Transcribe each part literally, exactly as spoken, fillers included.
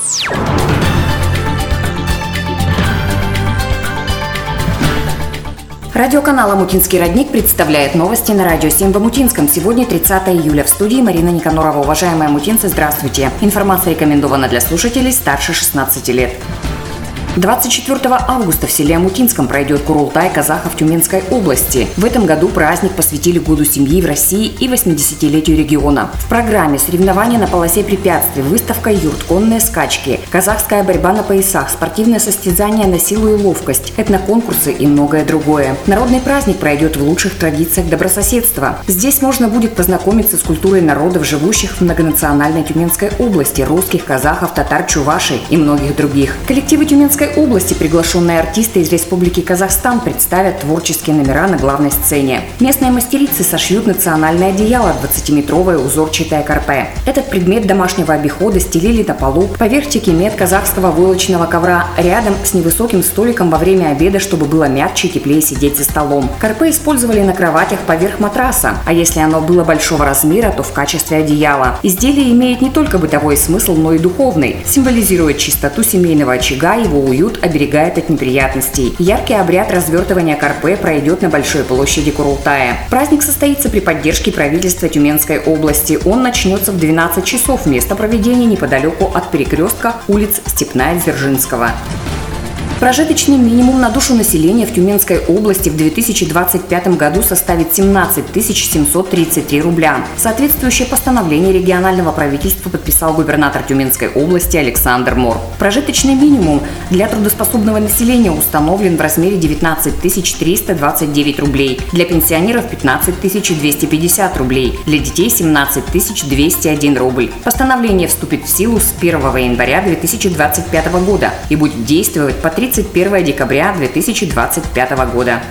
Радиоканал «Омутинский родник» представляет новости на радио семь в Омутинском. Сегодня тридцатое июля. В студии Марина Никанорова. Уважаемые омутинцы, здравствуйте. Информация рекомендована для слушателей старше шестнадцати лет. двадцать четвёртого августа в селе Омутинском пройдет Курултай казахов Тюменской области. В этом году праздник посвятили Году семьи в России и восьмидесятилетию региона. В программе соревнования на полосе препятствий, выставка юрт, конные скачки, казахская борьба на поясах, спортивное состязание на силу и ловкость, этноконкурсы и многое другое. Народный праздник пройдет в лучших традициях добрососедства. Здесь можно будет познакомиться с культурой народов, живущих в многонациональной Тюменской области, русских, казахов, татар, чувашей и многих других. Коллективы Тюменской области, приглашенные артисты из Республики Казахстан, представят творческие номера на главной сцене. Местные мастерицы сошьют национальное одеяло двадцатиметровое узорчатое карпе. Этот предмет домашнего обихода стелили на полу поверх текемет казахского войлочного ковра рядом с невысоким столиком во время обеда, чтобы было мягче и теплее сидеть за столом. Карпе использовали на кроватях поверх матраса, а если оно было большого размера, то в качестве одеяла. Изделие имеет не только бытовой смысл, но и духовный. Символизирует чистоту семейного очага, его уют, оберегает от неприятностей. Яркий обряд развертывания карпе пройдет на Большой площади Курултая. Праздник состоится при поддержке правительства Тюменской области. Он начнется в двенадцать часов. Место проведения неподалеку от перекрестка улиц Степная и Дзержинского. Прожиточный минимум на душу населения в Тюменской области в две тысячи двадцать пятом году составит семнадцать тысяч семьсот тридцать три рубля. Соответствующее постановление регионального правительства подписал губернатор Тюменской области Александр Мор. Прожиточный минимум для трудоспособного населения установлен в размере девятнадцать тысяч триста двадцать девять рублей, для пенсионеров пятнадцать тысяч двести пятьдесят рублей, для детей семнадцать тысяч двести один рубль. Постановление вступит в силу с первого января две тысячи двадцать пятого года и будет действовать по тридцать первого декабря две тысячи двадцать пятого года.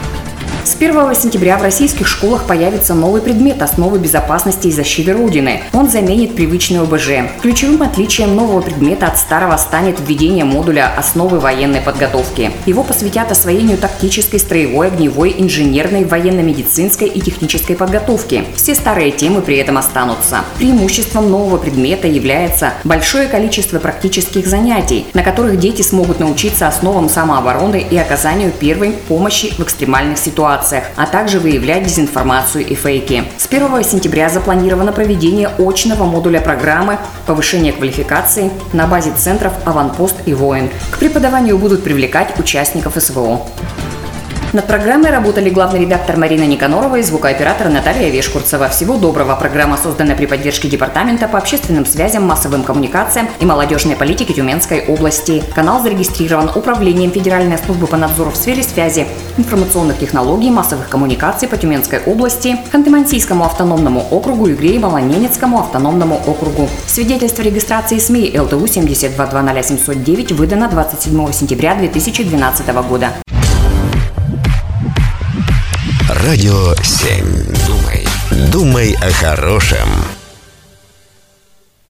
С первого сентября в российских школах появится новый предмет «Основы безопасности и защиты Родины». Он заменит привычный о бэ жэ. Ключевым отличием нового предмета от старого станет введение модуля «Основы военной подготовки». Его посвятят освоению тактической, строевой, огневой, инженерной, военно-медицинской и технической подготовки. Все старые темы при этом останутся. Преимуществом нового предмета является большое количество практических занятий, на которых дети смогут научиться основам самообороны и оказанию первой помощи в экстремальных ситуациях, а также выявлять дезинформацию и фейки. С первого сентября запланировано проведение очного модуля программы повышения квалификации на базе центров «Аванпост» и «Воин». К преподаванию будут привлекать участников эс вэ о. Над программой работали главный редактор Марина Никанорова и звукооператор Наталья Вешкурцева. Всего доброго. Программа создана при поддержке Департамента по общественным связям, массовым коммуникациям и молодежной политике Тюменской области. Канал зарегистрирован Управлением Федеральной службы по надзору в сфере связи, информационных технологий, массовых коммуникаций по Тюменской области, Ханты-Мансийскому автономному округу и Греево-Ланенецкому автономному округу. Свидетельство регистрации СМИ эл тэ у семь два два ноль семь ноль девять выдано двадцать седьмого сентября две тысячи двенадцатого года. Радио семь. Думай, думай о хорошем.